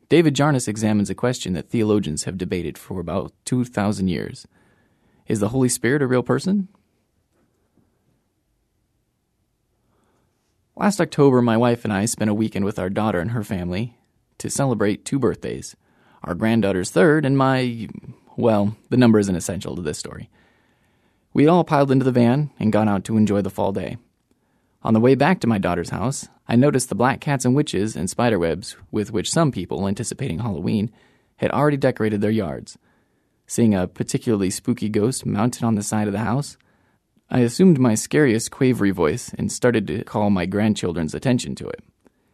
David Jarnes examines a question that theologians have debated for about 2,000 years. Is the Holy Spirit a real person? Last October, my wife and I spent a weekend with our daughter and her family to celebrate 2 birthdays. Our granddaughter's 3rd and the number isn't essential to this story. We all piled into the van and gone out to enjoy the fall day. On the way back to my daughter's house, I noticed the black cats and witches and spiderwebs with which some people, anticipating Halloween, had already decorated their yards. Seeing a particularly spooky ghost mounted on the side of the house, I assumed my scariest quavery voice and started to call my grandchildren's attention to it.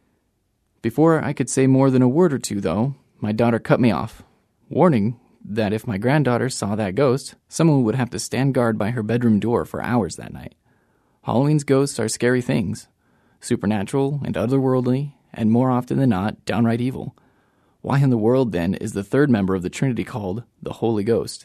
Before I could say more than a word or two, though, my daughter cut me off, warning that if my granddaughter saw that ghost, someone would have to stand guard by her bedroom door for hours that night. Halloween's ghosts are scary things, supernatural and otherworldly, and more often than not, downright evil. Why in the world, then, is the 3rd member of the Trinity called the Holy Ghost?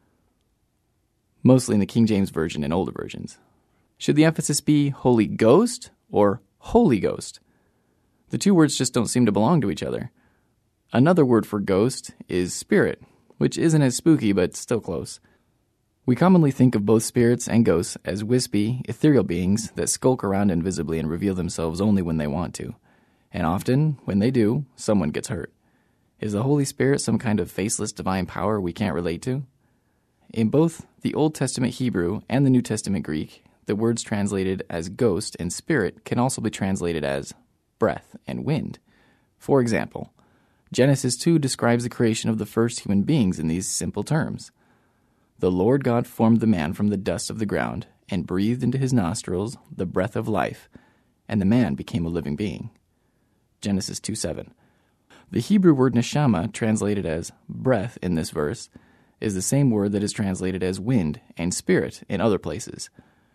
Mostly in the King James Version and older versions. Should the emphasis be Holy Ghost or Holy Ghost? The 2 words just don't seem to belong to each other. Another word for ghost is spirit, which isn't as spooky but still close. We commonly think of both spirits and ghosts as wispy, ethereal beings that skulk around invisibly and reveal themselves only when they want to. And often, when they do, someone gets hurt. Is the Holy Spirit some kind of faceless divine power we can't relate to? In both the Old Testament Hebrew and the New Testament Greek, the words translated as ghost and spirit can also be translated as breath and wind. For example, Genesis 2 describes the creation of the first human beings in these simple terms. The Lord God formed the man from the dust of the ground and breathed into his nostrils the breath of life, and the man became a living being. Genesis 2:7. The Hebrew word neshama, translated as breath in this verse, is the same word that is translated as wind and spirit in other places.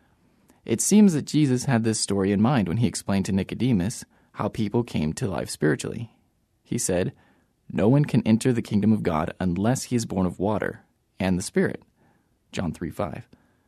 It seems that Jesus had this story in mind when he explained to Nicodemus how people came to life spiritually. He said, "No one can enter the kingdom of God unless he is born of water and the Spirit." John 3:5.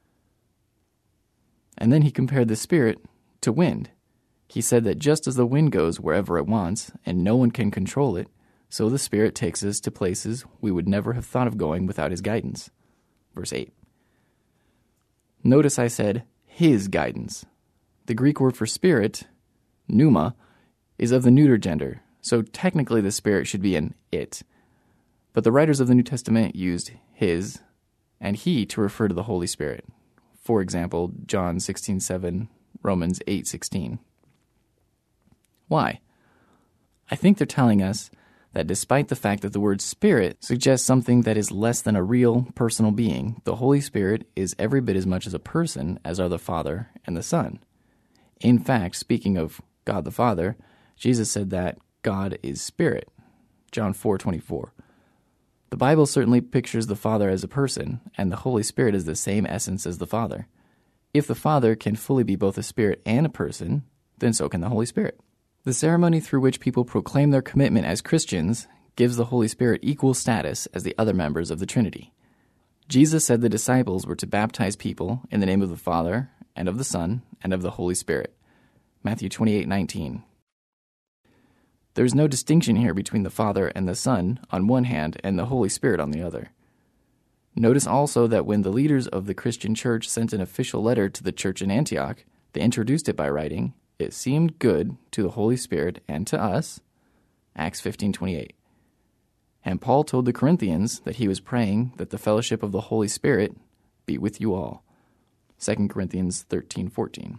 And then he compared the Spirit to wind. He said that just as the wind goes wherever it wants and no one can control it, so the Spirit takes us to places we would never have thought of going without his guidance. Verse 8. Notice I said his guidance. The Greek word for spirit, pneuma, is of the neuter gender, so technically the Spirit should be an it. But the writers of the New Testament used his and he to refer to the Holy Spirit. For example, John 16:7, Romans 8:16. Why? I think they're telling us that despite the fact that the word spirit suggests something that is less than a real personal being, the Holy Spirit is every bit as much as a person as are the Father and the Son. In fact, speaking of God the Father, Jesus said that God is spirit. John 4:24. The Bible certainly pictures the Father as a person, and the Holy Spirit is the same essence as the Father. If the Father can fully be both a spirit and a person, then so can the Holy Spirit. The ceremony through which people proclaim their commitment as Christians gives the Holy Spirit equal status as the other members of the Trinity. Jesus said the disciples were to baptize people in the name of the Father, and of the Son, and of the Holy Spirit. Matthew 28:19. There is no distinction here between the Father and the Son on one hand and the Holy Spirit on the other. Notice also that when the leaders of the Christian church sent an official letter to the church in Antioch, they introduced it by writing, "It seemed good to the Holy Spirit and to us," Acts 15:28. And Paul told the Corinthians that he was praying that the fellowship of the Holy Spirit be with you all, 2 Corinthians 13:14.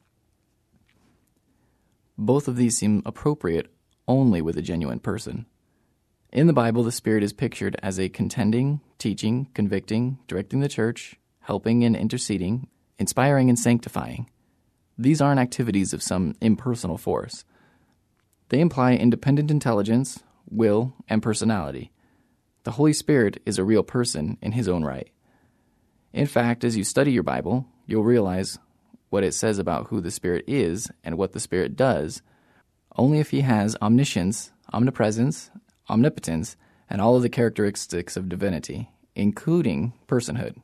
Both of these seem appropriate only with a genuine person. In the Bible, the Spirit is pictured as a contending, teaching, convicting, directing the church, helping and interceding, inspiring and sanctifying. These aren't activities of some impersonal force. They imply independent intelligence, will, and personality. The Holy Spirit is a real person in his own right. In fact, as you study your Bible, you'll realize what it says about who the Spirit is and what the Spirit does only if he has omniscience, omnipresence, omnipotence, and all of the characteristics of divinity, including personhood.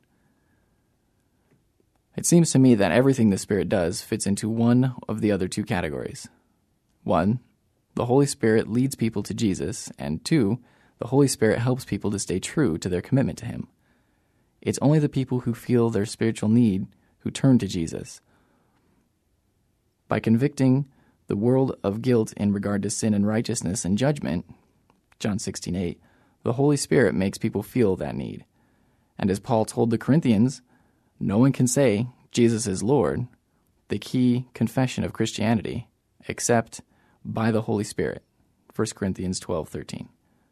It seems to me that everything the Spirit does fits into one of the other two categories. 1. the Holy Spirit leads people to Jesus, and 2, the Holy Spirit helps people to stay true to their commitment to Him. It's only the people who feel their spiritual need who turn to Jesus. By convicting the world of guilt in regard to sin and righteousness and judgment, John 16:8, the Holy Spirit makes people feel that need. And as Paul told the Corinthians, no one can say Jesus is Lord, the key confession of Christianity, except by the Holy Spirit, 1 Corinthians 12:13.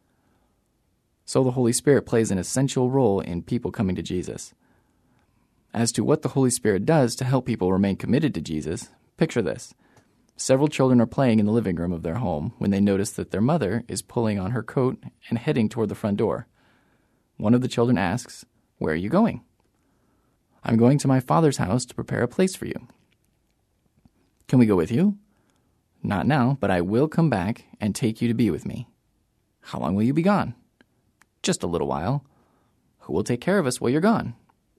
So the Holy Spirit plays an essential role in people coming to Jesus. As to what the Holy Spirit does to help people remain committed to Jesus, picture this. Several children are playing in the living room of their home when they notice that their mother is pulling on her coat and heading toward the front door. One of the children asks, "Where are you going?" "I'm going to my father's house to prepare a place for you." "Can we go with you?" "Not now, but I will come back and take you to be with me." "How long will you be gone?" "Just a little while." "Who will take care of us while you're gone?"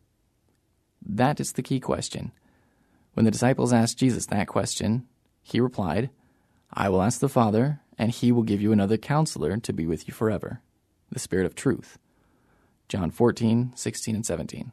That is the key question. When the disciples asked Jesus that question, He replied, "I will ask the Father, and He will give you another counselor to be with you forever, the Spirit of truth." John 14:16 and 17.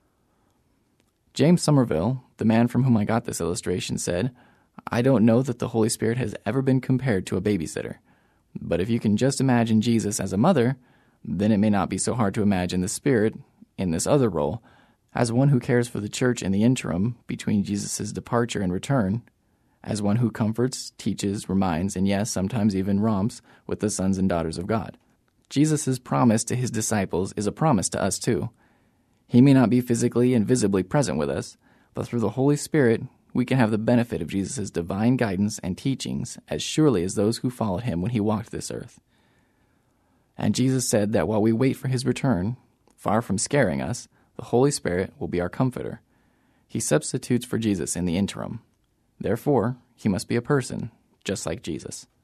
James Somerville, the man from whom I got this illustration, said, "I don't know that the Holy Spirit has ever been compared to a babysitter, but if you can just imagine Jesus as a mother, then it may not be so hard to imagine the Spirit, in this other role, as one who cares for the church in the interim between Jesus' departure and return, as one who comforts, teaches, reminds, and yes, sometimes even romps with the sons and daughters of God. Jesus' promise to His disciples is a promise to us too. He may not be physically and visibly present with us, but through the Holy Spirit, we can have the benefit of Jesus' divine guidance and teachings as surely as those who followed Him when He walked this earth. And Jesus said that while we wait for His return, far from scaring us, the Holy Spirit will be our comforter. He substitutes for Jesus in the interim. Therefore, He must be a person, just like Jesus.